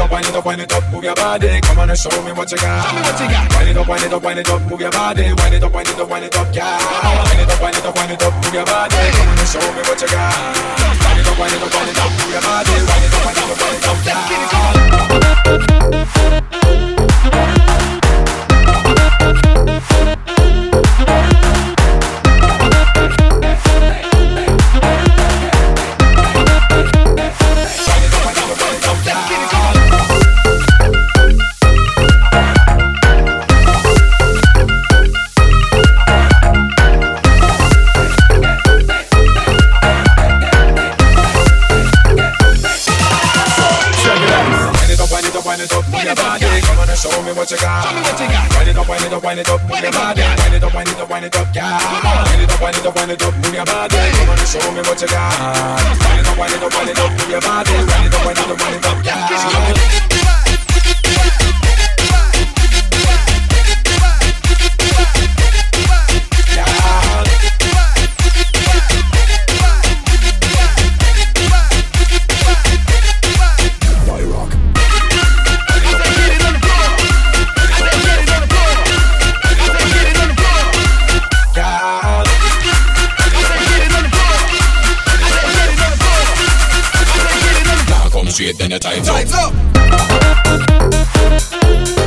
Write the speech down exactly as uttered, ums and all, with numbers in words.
up, wind it up, wind it up, move your body. Come on and show me what you got. Show me what you got. Wind it up, wind it up, wind it up, move your body. Wind it up, wind it up, wind it up, yeah. Wind it up, wind it up, wind it up, move your body. Come on and show me what you got. Wind it up, wind it up, wind it up, move your body. Wind it up, wind it up, wind it up, yeah. Show me what you got. Show me what you got. Wind it up, wind it up, wind it up, move your body. Wind it up, wind it up, wind it up, yeah. Wind it up, wind it up, wind it up, move your body. Come on and show me what you got. Wind it up, wind it up, wind it up, move your body. Wind it up, wind it up, wind it up, yeah. Straight then you tight up.